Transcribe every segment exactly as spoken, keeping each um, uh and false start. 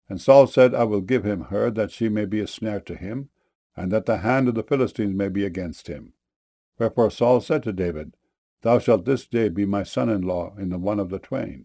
And Saul said, I will give him her, that she may be a snare to him, and that the hand of the Philistines may be against him. Wherefore Saul said to David, Thou shalt this day be my son-in-law in the one of the twain.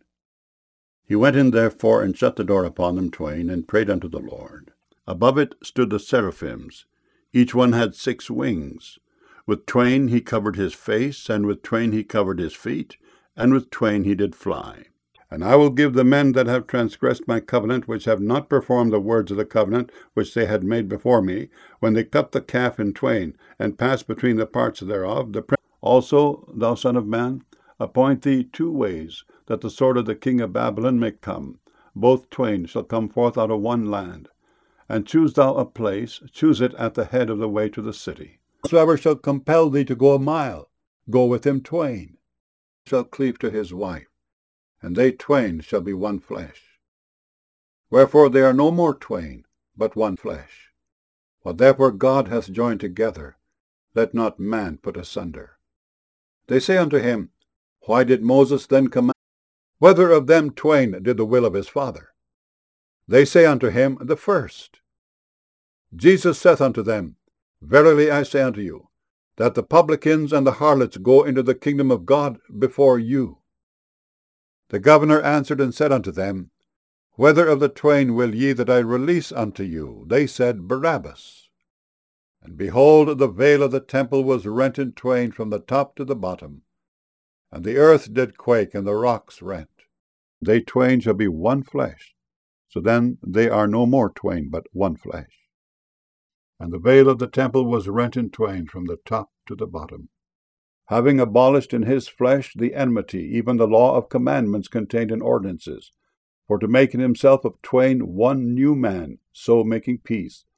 He went in therefore and shut the door upon them twain, and prayed unto the Lord. Above it stood the seraphims. Each one had six wings. With twain he covered his face, and with twain he covered his feet, and with twain he did fly. And I will give the men that have transgressed my covenant, which have not performed the words of the covenant which they had made before me, when they cut the calf in twain, and passed between the parts thereof. The also, thou son of man, appoint thee two ways, that the sword of the king of Babylon may come. Both twain shall come forth out of one land. And choose thou a place, choose it at the head of the way to the city. Whosoever shall compel thee to go a mile, go with him twain. Shall cleave to his wife, and they twain shall be one flesh. Wherefore they are no more twain, but one flesh. What therefore God hath joined together, let not man put asunder. They say unto him, Why did Moses then command? Whether of them twain did the will of his father? They say unto him, The first. Jesus saith unto them, Verily I say unto you, that the publicans and the harlots go into the kingdom of God before you. The governor answered and said unto them, Whether of the twain will ye that I release unto you? They said, Barabbas. And behold, the veil of the temple was rent in twain from the top to the bottom, and the earth did quake, and the rocks rent. They twain shall be one flesh. So then they are no more twain, but one flesh. And the veil of the temple was rent in twain from the top to the bottom, having abolished in his flesh the enmity, even the law of commandments contained in ordinances, for to make in himself of twain one new man, so making peace,